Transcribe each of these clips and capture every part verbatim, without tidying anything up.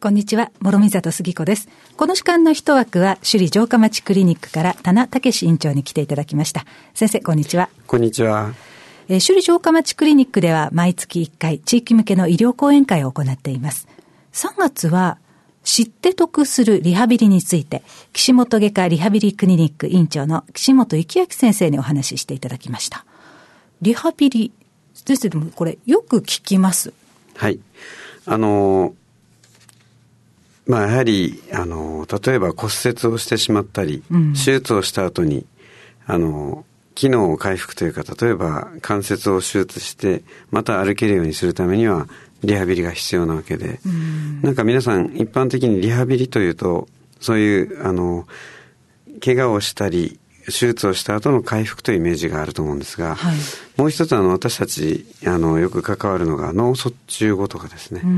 こんにちは、諸見里杉子です。この時間の一枠は首里城下町クリニックから田名武院長に来ていただきました。先生、こんにちは。 こんにちは。 えー、首里城下町クリニックでは毎月いっかい地域向けの医療講演会を行っています。さんがつは知って得するリハビリについて、岸本外科リハビリクリニック院長の岸本幸明先生にお話ししていただきました。リハビリ先生、でもこれよく聞きます。 はい、あのまあやはりあの例えば骨折をしてしまったり、うん、手術をした後にあの機能を回復というか、例えば関節を手術してまた歩けるようにするためにはリハビリが必要なわけで、うん、なんか皆さん一般的にリハビリというとそういうあの怪我をしたり手術をした後の回復というイメージがあると思うんですが、はい、もう一つあの私たちあのよく関わるのが脳卒中後とかですね、うん、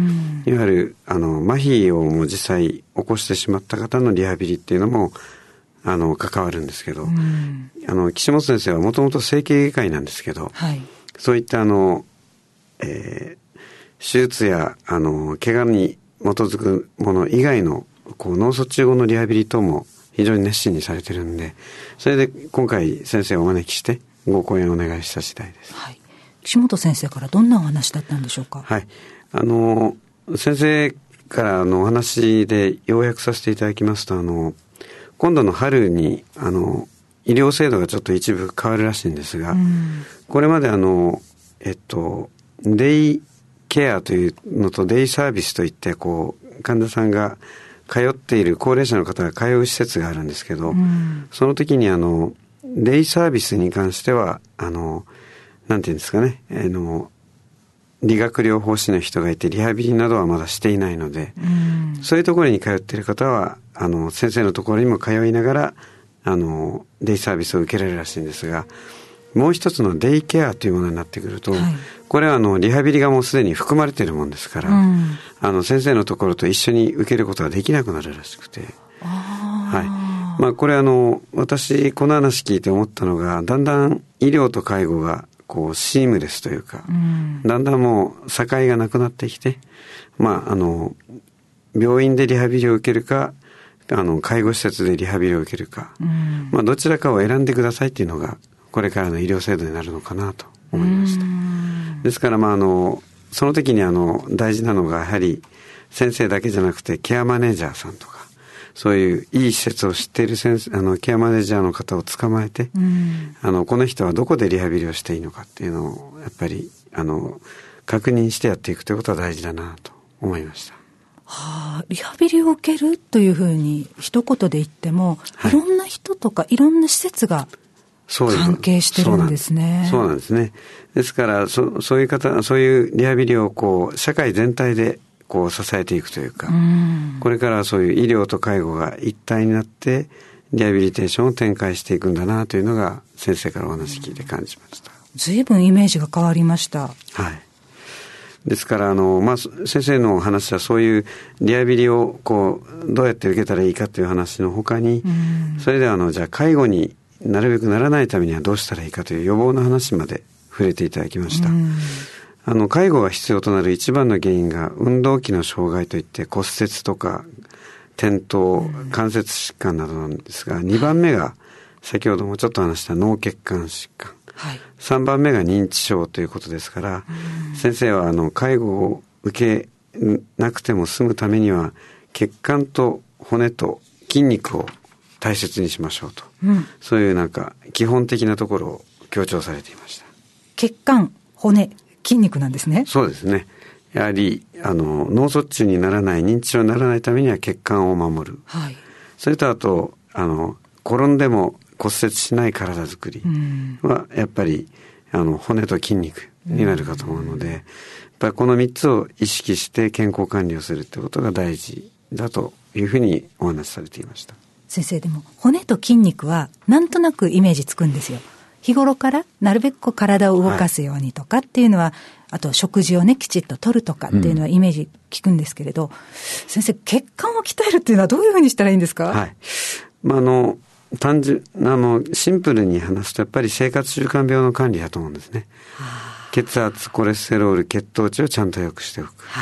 いわゆるあの麻痺をもう実際起こしてしまった方のリハビリっていうのもあの関わるんですけど、うん、あの岸本先生はもともと整形外科医なんですけど、はい、そういったあの、えー、手術やあの怪我に基づくもの以外のこう脳卒中後のリハビリ等も非常に熱心にされてるんで、それで今回先生をお招きしてご講演をお願いした次第です。 はい、岸本先生からどんなお話だったんでしょうか。 はい、あの先生からのお話で要約させていただきますと、あの今度の春にあの医療制度がちょっと一部変わるらしいんですが、うん、これまであのえっとデイケアというのとデイサービスといってこう患者さんが通っている高齢者の方が通う施設があるんですけど、うん、その時にあのデイサービスに関してはあのなんていうんですかね、あの理学療法士の人がいてリハビリなどはまだしていないので、うん、そういうところに通っている方はあの先生のところにも通いながらあのデイサービスを受けられるらしいんですが、もう一つのデイケアというものになってくると、はい、これはあのリハビリがもうすでに含まれているもんですから、うん、あの先生のところと一緒に受けることができなくなるらしくて、はい、まあこれあの私この話聞いて思ったのが、だんだん医療と介護がこうシームレスというか、うん、だんだんもう境がなくなってきて、まああの病院でリハビリを受けるか、あの介護施設でリハビリを受けるか、うん、まあどちらかを選んでくださいっていうのがこれからの医療制度になるのかなと思いました。ですからまああのその時にあの大事なのがやはり先生だけじゃなくてケアマネージャーさんとか、そういういい施設を知っている先生、あのケアマネージャーの方を捕まえて、あのこの人はどこでリハビリをしていいのかっていうのをやっぱりあの確認してやっていくということは大事だなと思いました。 はあ、リハビリを受けるというふうに一言で言っても、はい、いろんな人とかいろんな施設が関係してるんですね。 そうなんですね。ですからそそういう方、そういうリハビリをこう社会全体でこう支えていくというか、うん、これからそういう医療と介護が一体になってリハビリテーションを展開していくんだなというのが先生からお話聞いて感じました。 随分イメージが変わりました。 はい。ですからあの、まあ、先生の話はそういうリハビリをこうどうやって受けたらいいかという話の他に、うん、それであのじゃあ介護になるべくならないためにはどうしたらいいかという予防の話まで触れていただきました。うん、あの介護が必要となる一番の原因が運動器の障害といって骨折とか転倒、関節疾患などなんですが、にばんめが先ほどもちょっと話した脳血管疾患、はい、さんばんめが認知症ということですから、うん、先生はあの介護を受けなくても済むためには血管と骨と筋肉を大切にしましょうと、うん、そういうなんか基本的なところを強調されていました。 血管、骨、筋肉なんですね。 そうですね。やはりあの脳卒中にならない、認知症にならないためには血管を守る、はい、それとあとあの転んでも骨折しない体づくりはやっぱりあの骨と筋肉になるかと思うので、うん、やっぱりこのみっつを意識して健康管理をするってことが大事だというふうにお話しされていました。 先生、でも骨と筋肉はなんとなくイメージつくんですよ。日頃からなるべくこう体を動かすようにとかっていうのは、はい、あと食事をねきちっと取るとかっていうのはイメージ聞くんですけれど、うん、先生、血管を鍛えるっていうのはどういうふうにしたらいいんですか？ はい、まあ、あの単純あのシンプルに話すとやっぱり生活習慣病の管理だと思うんですね。血圧、コレステロール、血糖値をちゃんと良くしておく、はい、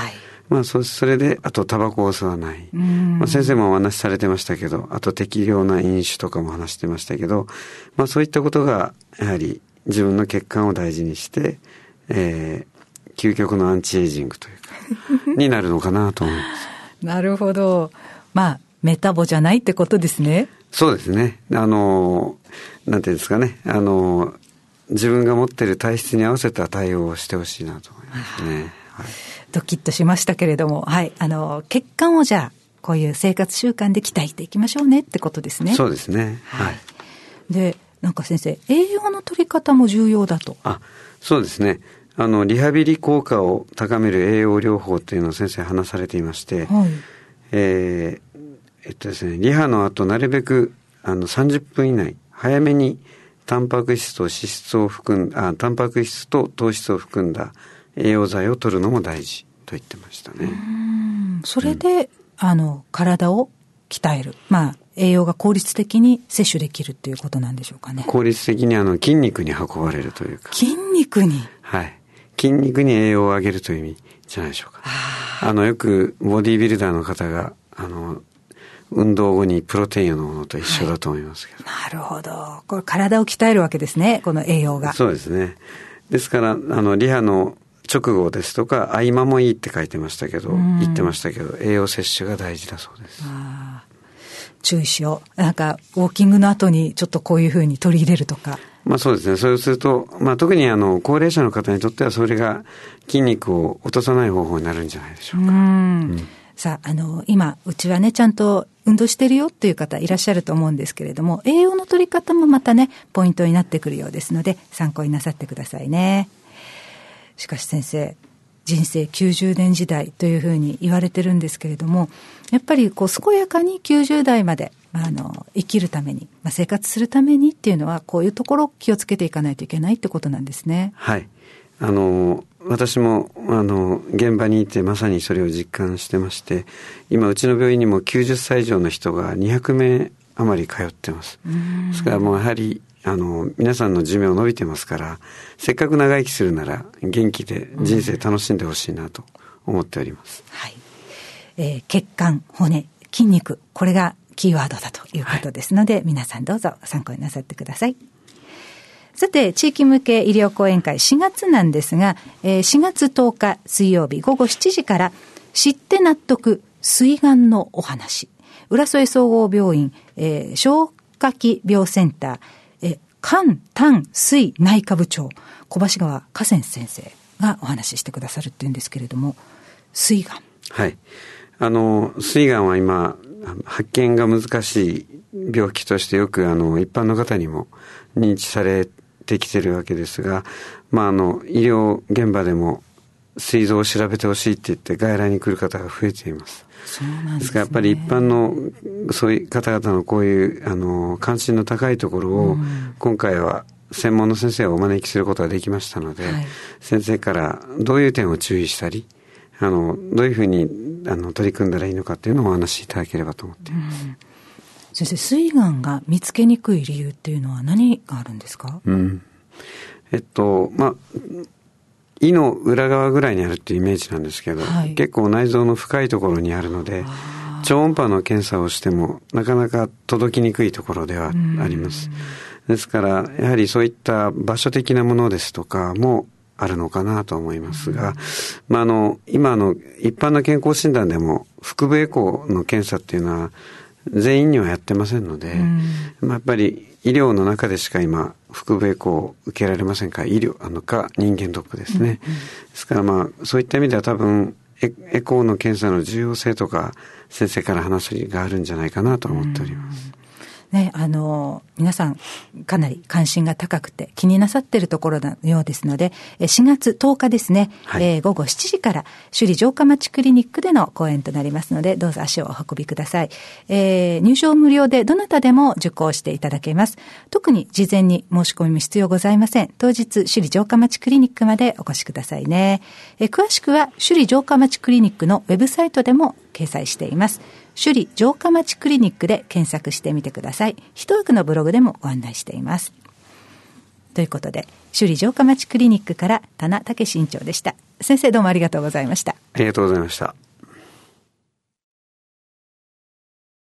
まあ、そ, それであとタバコを吸わない、まあ、先生もお話しされてましたけど、あと適量な飲酒とかも話してましたけど、まあ、そういったことがやはり自分の血管を大事にして、えー、究極のアンチエイジングというかになるのかなと思いますなるほど。まあメタボじゃないってことですね。 そうですね。あのなんていうんですかね、あの自分が持っている体質に合わせた対応をしてほしいなと思いますね。はい、 ドキッとしましたけれども、はい、あの血管をじゃあこういう生活習慣で鍛えていきましょうねってことですね。 そうですね。はい。 で、なんか先生、栄養の取り方も重要だと。 あ、そうですね。あのリハビリ効果を高める栄養療法というのを先生話されていまして、はい、えー、えっとですね、リハの後なるべくあのさんじゅっぷん以内早めにタンパク質と脂質を含んあタンパク質と糖質を含んだ栄養剤を取るのも大事と言ってましたね。 うーん、それで、うん、あの体を鍛える、まあ栄養が効率的に摂取できるっていうことなんでしょうかね。 効率的にあの筋肉に運ばれるというか。 筋肉に、 はい、筋肉に栄養を上げるという意味じゃないでしょうか。あのよくボディービルダーの方があの運動後にプロテインを飲むのと一緒だと思いますけど、 はい、なるほど。これ体を鍛えるわけですね、この栄養が。 そうですね。ですからあのリハの直後ですとか合間もいいって書いてましたけど、言ってましたけど、栄養摂取が大事だそうです。 あ、注意しよう。なんかウォーキングの後にちょっとこういうふうに取り入れるとか。 まあそうですね。そうすると、まあ特にあの高齢者の方にとってはそれが筋肉を落とさない方法になるんじゃないでしょうか。 うん、うん、さあ、あの今うちはねちゃんと運動してるよっていう方いらっしゃると思うんですけれども、栄養の取り方もまたねポイントになってくるようですので参考になさってくださいね。しかし先生、人生きゅうじゅうねん時代というふうに言われてるんですけれども、やっぱりこう健やかにきゅうじゅう代まであの生きるために、まあ、生活するためにっていうのはこういうところを気をつけていかないといけないってことなんですね。 はい、あの私もあの現場にいてまさにそれを実感してまして、今うちの病院にもきゅうじゅっさい以上の人がにひゃくめい余り通ってます。ですからもうやはりあの皆さんの寿命伸びてますから、せっかく長生きするなら元気で人生楽しんでほしいなと思っております、 はい、えー、血管、骨、筋肉、これがキーワードだということですので、はい、皆さんどうぞ参考になさってください。さて、地域向け医療講演会しがつなんですが、えー、しがつとおか水曜日ごごしちじから知って納得膵がんのお話、浦添総合病院、えー、消化器病センター、えー、肝胆膵内科部長小橋川佳先先生がお話ししてくださるっていうんですけれども、膵がん、 はい、あの膵がんは今発見が難しい病気としてよくあの一般の方にも認知されてきてるわけですが、まあ、あの医療現場でも膵臓を調べてほしいって言って外来に来る方が増えています。 そうなんですね。 ですからやっぱり一般のそういう方々のこういうあの関心の高いところを、うん、今回は専門の先生をお招きすることができましたので、はい、先生からどういう点を注意したり、あのどういうふうにあの取り組んだらいいのかっていうのをお話しいただければと思っています、うん、 先生、膵がんが見つけにくい理由っていうのは何があるんですか？ うん、えっとまあ胃の裏側ぐらいにあるっていうイメージなんですけど、はい、結構内臓の深いところにあるので、超音波の検査をしてもなかなか届きにくいところではあります。ですからやはりそういった場所的なものですとかもあるのかなと思いますが、まあ、あの今の一般の健康診断でも腹部エコーの検査っていうのは全員にはやってませんので、まあ、やっぱり医療の中でしか今腹部エコーを受けられませんから、医療あのか人間ドックですね、うんうん、ですからまあそういった意味では多分エ, エコーの検査の重要性とか先生から話があるんじゃないかなと思っております、 うんね、あの皆さんかなり関心が高くて気になさっているところのようですので、しがつとおかですね、はい、えー、ごごしちじから首里城下町クリニックでの講演となりますので、どうぞ足をお運びください、えー、入場無料でどなたでも受講していただけます。特に事前に申し込みも必要ございません。当日首里城下町クリニックまでお越しくださいね。えー、詳しくは首里城下町クリニックのウェブサイトでも掲載しています。首里城下町クリニックで検索してみてください。一枠のブログでもご案内しています。ということで、首里城下町クリニックから田名武院長でした。先生、どうもありがとうございました。 ありがとうございました。